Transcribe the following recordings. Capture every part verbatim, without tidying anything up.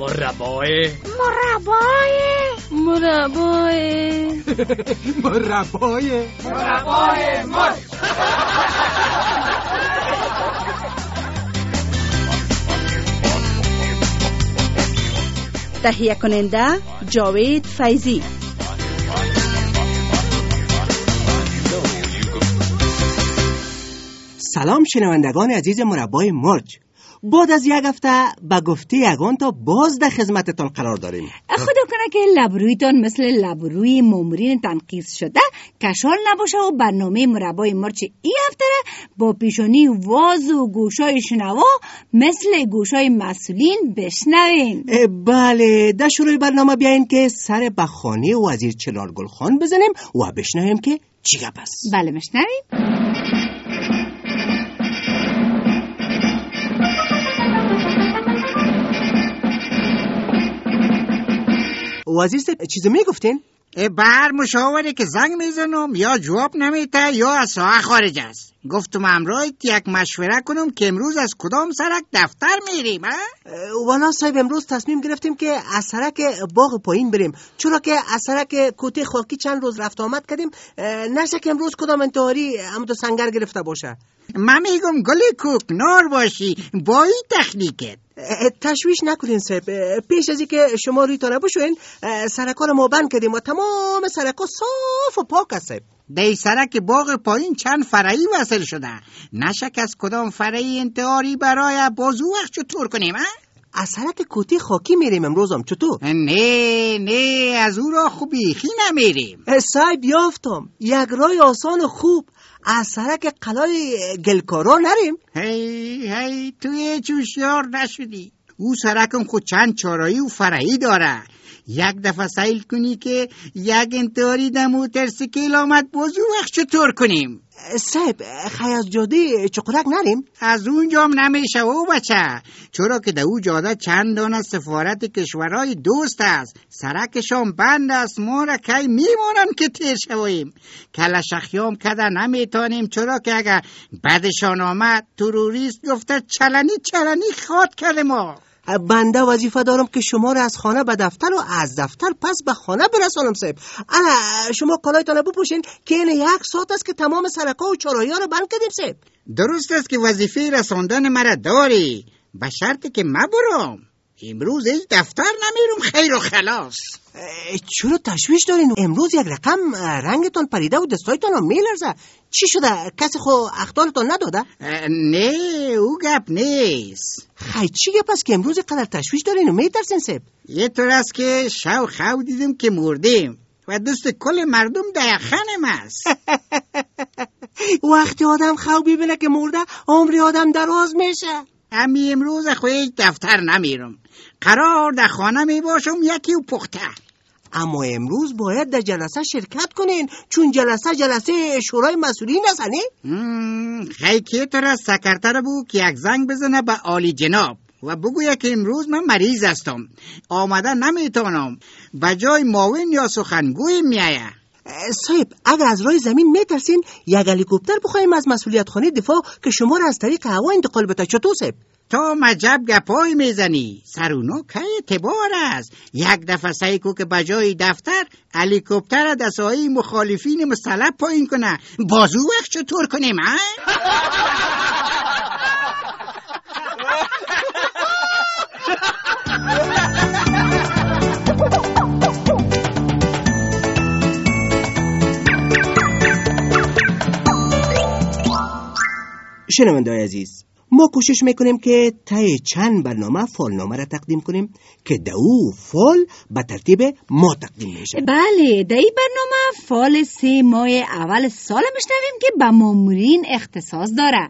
مربای مربای مربای مربای مربای مرچ. تهیه کننده جاوید فیضی. سلام شنوندگان عزیز مربای مرچ. بعد از یک هفته به گفته یگان تا باز در خدمتتان قرار داریم. خدا کنه که لبرویتان مثل لبروی مامورین تنقیص شده کشال نباشه و برنامه مربای مرچ این هفته با پیشانی واز و گوشای شنوا مثل گوشای مسئولین بشنوین. بله، در شروع برنامه بیاین که سر به خانه وزیر چلار گل خان بزنیم و بشنویم که چی گپ است. بله بشنویم. وزیر صاحب چیزی میگفتین؟ بر مشاوره که زنگ میزنم یا جواب نمیده یا از ساعت خارج است. گفتم امروز یک مشوره کنم که امروز از کدام سرک دفتر میریم. والا صاحب امروز تصمیم گرفتیم که از سرک باغ پایین بریم، چرا که از سرک کوته خاکی چند روز رفت آمد کردیم، نشه که امروز کدام انتحاری همون سنگر گرفته باشه. من میگم گلی کوک نار باشی با این تخنیکت. تشویش نکنین صاحب، پیش از این که شما روی تا نباشوین سرکا رو ما بند کردیم و تمام سرکا صاف و پاک است صاحب. دی سرک باغ پایین چند فرعی وصل شده، نشک از کدام فرعی انتحاری برای بازو وقت چطور کنیم؟ از سرک کوته خاکی میریم امروزم. چطور؟ نه نه از او را خوبی خی نمیریم صاحب. یافتم یک رای آسان و خوب، از سرک قلای گلکارا نریم. هی هی توی چوشیار نشدی. او سرکم خود چند چارایی و فرعی داره. یک دفعه سیل کنی که یک انتحاری در موترسیکل آمد بازو وقت چطور کنیم؟ صاحب خیاز جاده چقرک نریم؟ از اونجا هم نمیشه و بچه، چرا که در او جاده چند دانه سفارت کشورهای دوست است. سرکشان بند است، ما را کی میمانن که تیر شویم. کلشخیام کده نمیتانیم، چرا که اگر بعدشان آمد تروریست گفته چلنی چلنی خواد کرده ما. بنده وظیفه دارم که شما را از خانه به دفتر و از دفتر پس به خانه برسانم صاحب. انا شما کلایتان بپوشین که این یک ساعت است که تمام سرکا و چراهی ها رو بند کردیم صاحب. درست است که وظیفه رساندن مرا داری، به شرط که ما برم. امروز هیچ دفتر نمیرم خیر و خلاص. چرا تشویش دارین؟ امروز یک رقم رنگتان پریده و دستایتان هم میلرزه. چی شده؟ کسی خو اخطارتان نداده؟ نه او گپ نیست. خیلی چی گپ است که امروز قدر تشویش دارین و میترسین صاحب؟ یه طور است که شو خو دیدیم که مردیم و دوست کل مردم در خانم است. وقتی آدم خو ببینه که مرده عمر آدم دراز میشه. امی امروز خواهی دفتر نمیرم، قرار در خانه می باشم یکی و پخته. اما امروز باید در جلسه شرکت کنین، چون جلسه جلسه شورای مسئولین است. نه خیلی که تو را سکرتر بو که یک زنگ بزنه به عالی جناب و بگویه که امروز من مریض هستم، آمده نمیتونم، بجای معاون یا سخنگوی میایه. صاحب اگر از راه زمین میترسین یک هلیکوپتر بخوایم از مسئولیت خانه دفاع که شما را از طریق هوا انتقال بده. چطور صاحب؟ تو مجب گپای میزنی، سرونو که اعتبار است. یک دفعه سعی کو که بجای دفتر هلیکوپتر دستایی مخالفین مسلح پایین کنه، بازو وقت چطور کنیم؟ شنونده‌های عزیز، ما کوشش میکنیم که طی چند برنامه فالنامه را تقدیم کنیم که در او فال به ترتیب ما تقدیم میشه. بله، در این برنامه فال سه ماه اول سال میشنویم که به مامورین اختصاص داره.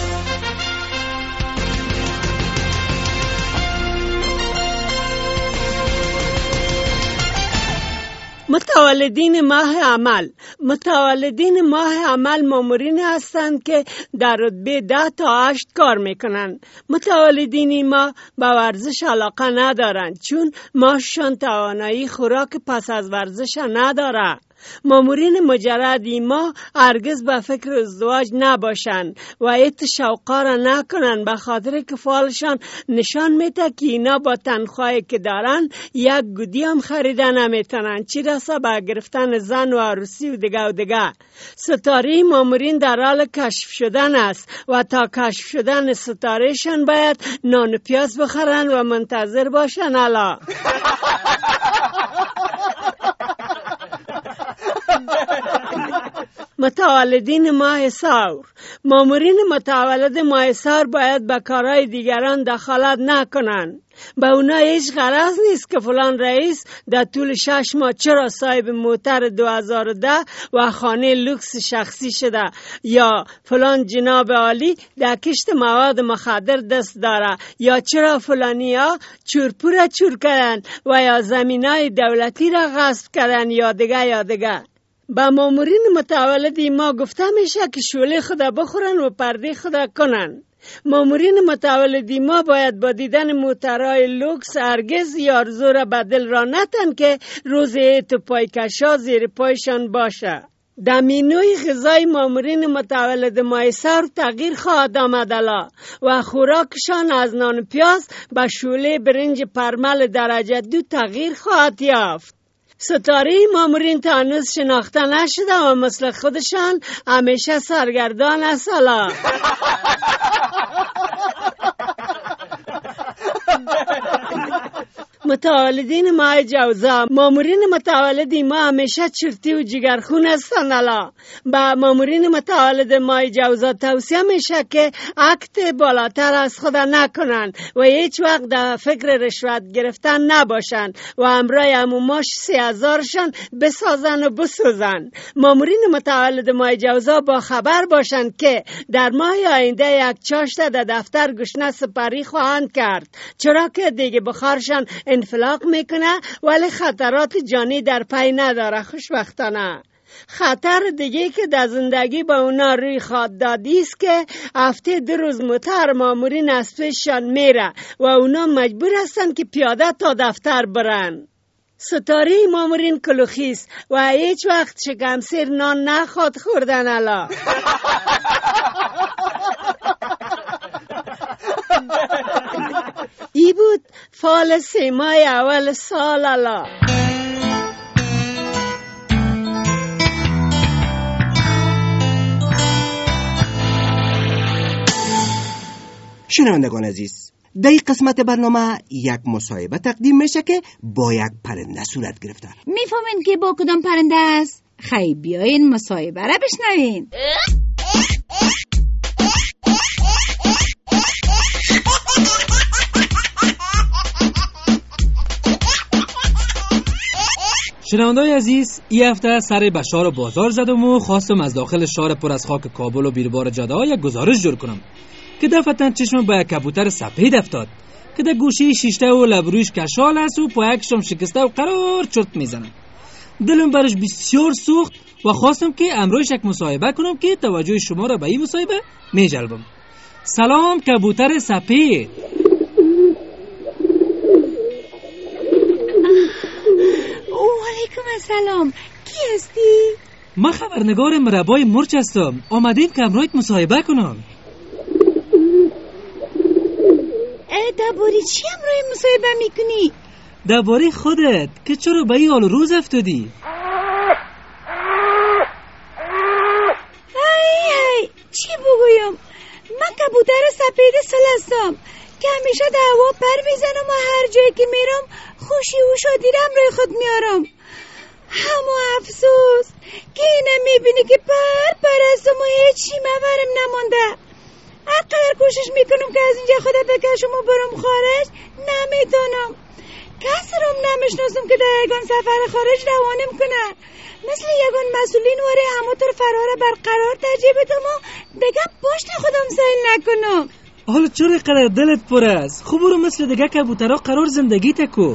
متولدین ماه عمل متولدین ماه عمل مامورین هستند که در رتبه ده تا هشت کار میکنند. متولدین ما به ورزش علاقه ندارند چون ماششان توانایی خوراک پس از ورزش نداره. مامورین مجردی ما هرگز به فکر ازدواج نباشند و ایت شوقا را نکنن، به خاطر که فعالشان نشان میده که اینا با تنخواهی که دارن یک گودی هم خریده نمیتونن، چی رسه به گرفتن زن و عروسی و دیگه و دیگه. ستاره مامورین در حال کشف شدن است و تا کشف شدن ستارهشان باید نان و پیاز بخورن و منتظر باشن. الا متولدین ماه ثور. مامورین متولد ماه ثور باید به کارهای دیگران دخالت نکنند. به اونا هیچ غرض نیست که فلان رئیس در طول شش ماه چرا صاحب موتر دو هزار و ده و خانه لوکس شخصی شده، یا فلان جناب عالی در کشت مواد مخدر دست داره، یا چرا فلانی ها چورپو را چور کردن و یا زمینای دولتی را غصب کردن یا دیگه یا دیگه. با مامورین متولدی ما گفته میشه که شوله خدا بخورن و پرده خدا کنن. مامورین متولدی ما باید با دیدن موترهای لوکس هرگز یارزو را به دل را نتن که روز عید و پایکشا زیر پایشان باشه. در مینوی غذای مامورین متولد ماه ثور تغییر خواهد آمد الا و خوراکشان از نان پیاز به شوله برنج پرمل درجه دو تغییر خواهد یافت. ستاره مامورین تا هنوز شناخته نشده و مثل خودشان همیشه سرگردان است. الا متولدین ماه جوزا. مامورین متولدی ما همیشه چرتی و جگرخون هستند. الا با مامورین متولد ماه جوزا توصیه میشه که عکت بالاتر از خود نکنند و هیچ وقت در فکر رشوت گرفتن نباشند و امرای عموماش سی هزارشان بسازن و بسوزن. مامورین متولد ماه جوزا با خبر باشند که در ماه آینده یک چاشت در دفتر گشنه سپری خواهند کرد، چرا که دیگه بخارشان انفلاق میکنه ولی خطرات جانی در پی نداره. خوشبختانه خطر دیگه که در زندگی با اونا روی خواد دادی است که هفته دو روز موتر مامورین از پیششان میره و اونا مجبور هستن که پیاده تا دفتر برن. ستاره مامورین کلوخیست و هیچ وقت شکم سیر نان نخواد خوردن. الا ای بود فال سه ماه اول سال. الا شنوندگان عزیز، در این قسمت برنامه یک مصاحبه تقدیم میشه که با یک پرنده صورت گرفته. میفهمین که با کدام پرنده است؟ خیلی بیاین مصاحبه را بشنوین. شنوندای عزیز، این هفته سر به شهر بازار زدم و خواستم از داخل شهر پر از خاک کابل و بیروبار جاده ها یک گزارش جور کنم که دفعتاً چشمم به یک کبوتر سفید افتاد که در گوشه شیشته و لبرویش کشال است و پایکشم شکسته و قرار چرت میزنه. دلم برش بسیار سوخت و خواستم که امروز یک مصاحبه کنم که توجه شما را به این مصاحبه میجلبم. سلام کبوتر سفید. علیکم السلام، کی هستی؟ من خبرنگار مربای مرچ هستم. آمدیم که امروز مصاحبه کنم. درباره چی امروز مصاحبه میکنی؟ درباره خودت که چرا به این حال روز افتادی؟ ای ای چی بگویم؟ من کبوتر سفید سال هستم که همیشه در هوا پر میزنم و هر جایی که میرم خوشی و شادی را همراه خود میارم. اما افسوس که اینه میبینی که پر پر هستم و هیچی مورم نمانده. هرقدر کوشش میکنم که از اینجا خدا بکشم و برم خارج نمیتونم. کسی رو نمیشناسم که در یگان سفر خارج روانم کنه. مثل یگان مسئولین واره همونطور فرار برقرار ترجیح بدم و دیگه پشت خودم سیل نکنم. حالا چرا قرار دلت پر است؟ خوب برو مثل دیگه کبوترها قرار زندگی تکو.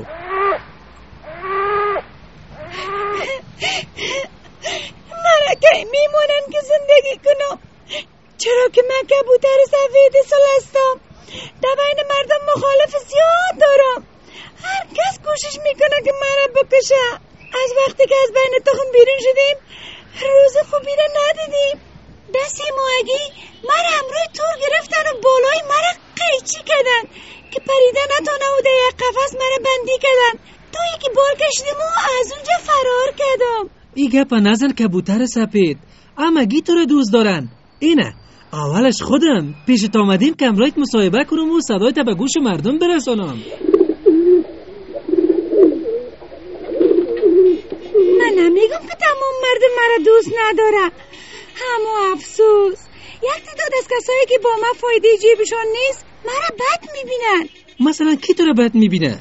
من که میمونن که زندگی کنم، چرا که من کبوتر سفید سال هستم. در بین مردم مخالف زیاد دارم. هر کس کوشش میکنه که من را بکشه. از وقتی که از بین تخم بیرون شدیم روز خوبی را ندیدیم. دستی موگی من همراه تور گرفتن و بالای مرا قیچی کردن که پریده نتونه و در یک قفس مرا بندی کردن. تو یکی بال کشیدم و از اونجا فرار کردم. ای گپا نزن کبوتر سپید، امگی تو رو دوست دارن. اینه اولش خودم پیشت آمدیم که امرایت مصاحبه کنم و صدای تا به گوش مردم برسانم. من نمیگم که تمام مردم مرا دوست نداره، اما افسوس یک تعداد از کسایی که با من فایده جیبشون نیست مرا بد میبینن. مثلا کی تو رو بد میبینه؟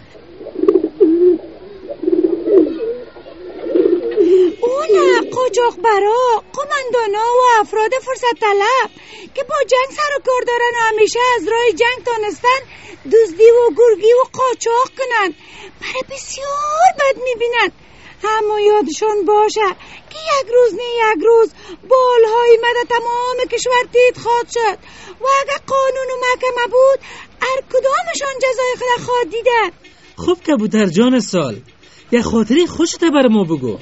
اون قاچاقبرا، قماندانا و افراد فرصت طلب که با جنگ سر و کار دارن و همیشه از راه جنگ تانستن دزدی و گرگی و قاچاق کنن، مرا بسیار بد میبینن. اما یادشون باشه که یک روز نه یک روز بالهای مده تمام کشور دید خواهد شد و اگر قانون و محکمه بود هر کدامشان جزای خود خواهد دیدن. خب کبوتر جان سال، یه خاطری خوشت بر ما بگو.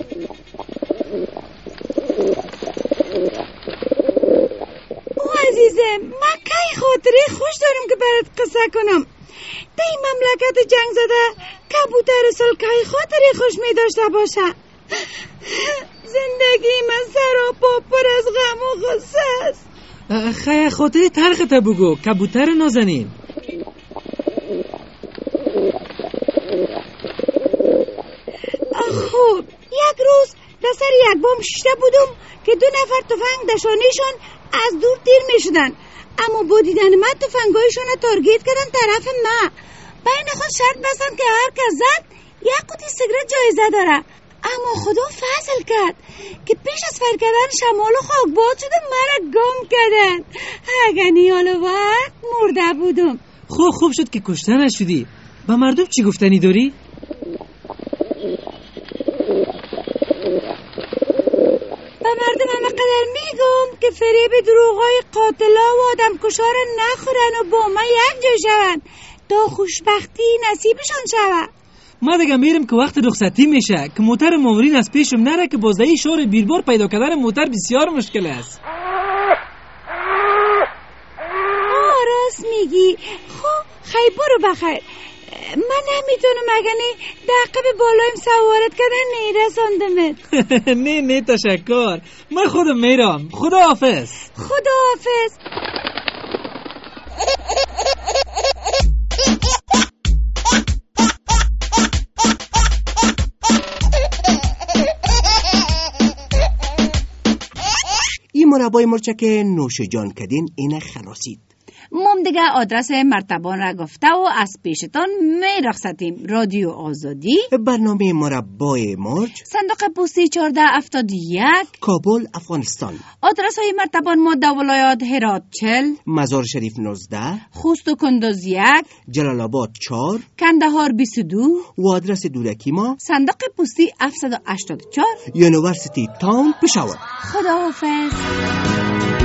او عزیزم، من کی خاطری خوش دارم که برات قصه کنم. در این مملکت جنگ زده کبوتر سال کی خاطری خوش می داشته باشه. زندگی من سراپا پر از غم و غصه است. خیلی خاطری تلخت بگو کبوتر نازنین. خوب، یک روز در سر یک بام شیشته بودم که دو نفر تفنگ دشانیشون از دور تیر می شدن، اما با دیدن من تفنگایشون رو تارگت کردن طرف ما. بین خود شرط بستن که هر کس زد یک قوطی سیگرت جایزه داره، اما خدا فضل کرد که پیش از فر کردن شمال و خاکباد شده مرا گم کردن. اگر نیال وقت مرده بودم. خوب خوب شد که کشته نشدی. با مردم چی گفتنی داری؟ با مردم همه قدر میگم که فریب دروغای قاتلا و آدم کشار نخورن و با ما یک جا شون تا خوشبختی نصیبشان شود. ما دیگه میرم که وقت رخصتی میشه که موتر مامورین از پیشم نره که بازدهی شور بیربار پیدا کردن موتر بسیار مشکل است. آه راست میگی. خب خیلی برو بخیر. من نمیتونم اگه نه دقیقه به بالایم سوارت کردن نیرساندمت. نه نه تشکر، من خودم میرم. خدا حافظ. خدا حافظ. این مربای مرچک نوش جان کدین اینه خلاصید. مام دیگه آدرس مرتبان را گفته و از پیشتان می رخصتیم. رادیو آزادی، برنامه مربای مرچ، صندوق پستی چهارده هفتاد و یک، کابل، افغانستان. آدرس های مرتبان ما در ولایات هرات چهل، مزار شریف نوزده، خوست و کندوز یک، جلال آباد چهار، کندهار بیست و دو و آدرس دورکی ما صندوق پستی هفتصد و هشتاد و چهار، یونیورسیتی تاون پشاور. خدا حافظ.